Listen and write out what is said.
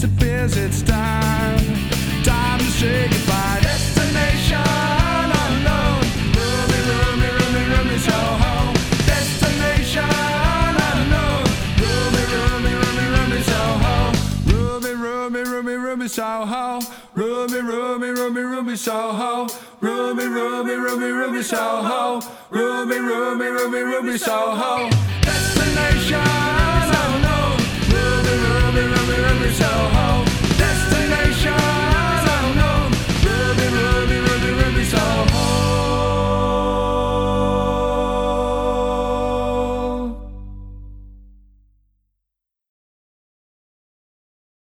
disappears. It's time to say goodbye. Destination unknown. Ruby, Ruby, Ruby, Ruby, Soho. Destination unknown. Ruby, Ruby, Ruby, Ruby, Soho. Ruby, Ruby, Ruby, Ruby, Soho. Ruby, Ruby, Ruby, Ruby, Soho. Ruby, Ruby, Ruby, Ruby, Soho. Ruby, Ruby, Ruby, Ruby, Soho. Destination